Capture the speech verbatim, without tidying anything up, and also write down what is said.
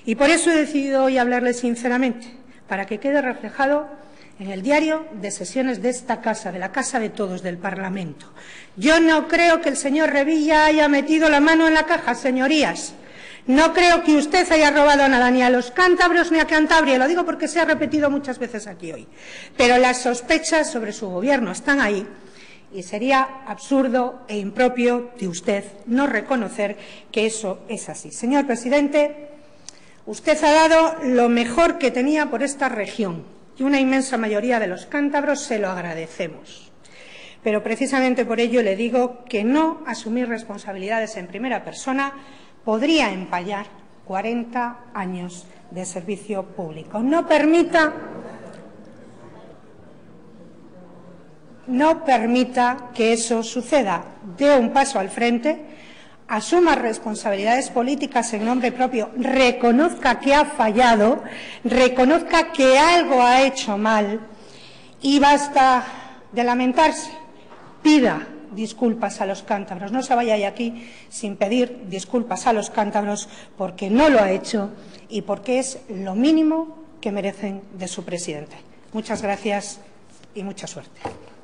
Y por eso he decidido hoy hablarle sinceramente, para que quede reflejado en el diario de sesiones de esta casa, de la Casa de Todos, del Parlamento. Yo no creo que el señor Revilla haya metido la mano en la caja, señorías. No creo que usted haya robado nada ni a los cántabros ni a Cantabria, lo digo porque se ha repetido muchas veces aquí hoy. Pero las sospechas sobre su gobierno están ahí y sería absurdo e impropio de usted no reconocer que eso es así. Señor presidente, usted ha dado lo mejor que tenía por esta región y una inmensa mayoría de los cántabros se lo agradecemos. Pero precisamente por ello le digo que no asumir responsabilidades en primera persona podría empañar cuarenta años de servicio público. No permita, no permita que eso suceda. Dé un paso al frente, asuma responsabilidades políticas en nombre propio, reconozca que ha fallado, reconozca que algo ha hecho mal y basta de lamentarse. Pida disculpas a los cántabros. No se vaya de aquí sin pedir disculpas a los cántabros porque no lo ha hecho y porque es lo mínimo que merecen de su presidente. Muchas gracias y mucha suerte.